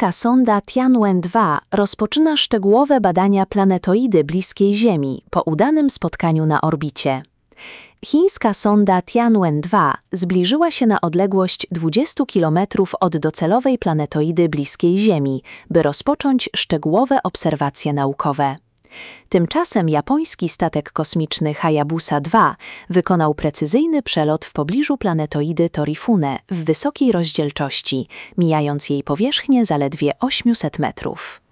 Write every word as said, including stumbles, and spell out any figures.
Chińska sonda Tianwen dwa rozpoczyna szczegółowe badania planetoidy bliskiej Ziemi po udanym spotkaniu na orbicie. Chińska sonda Tianwen dwa zbliżyła się na odległość dwadzieścia kilometrów od docelowej planetoidy bliskiej Ziemi, by rozpocząć szczegółowe obserwacje naukowe. Tymczasem japoński statek kosmiczny Hayabusa dwa wykonał precyzyjny przelot w pobliżu planetoidy Torifune w wysokiej rozdzielczości, mijając jej powierzchnię zaledwie osiemset metrów.